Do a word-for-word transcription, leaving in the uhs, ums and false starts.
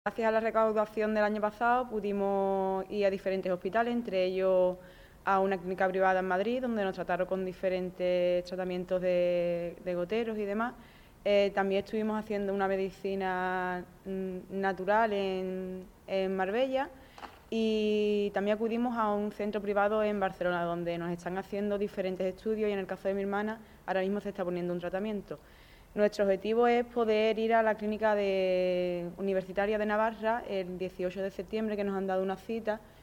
Gracias a la recaudación del año pasado pudimos ir a diferentes hospitales, entre ellos a una clínica privada en Madrid, donde nos trataron con diferentes tratamientos de, de goteros y demás. Eh, también estuvimos haciendo una medicina natural en, en Marbella y también acudimos a un centro privado en Barcelona, donde nos están haciendo diferentes estudios y en el caso de mi hermana ahora mismo se está poniendo un tratamiento. Nuestro objetivo es poder ir a la clínica de, universitaria de Navarra el dieciocho de septiembre, que nos han dado una cita,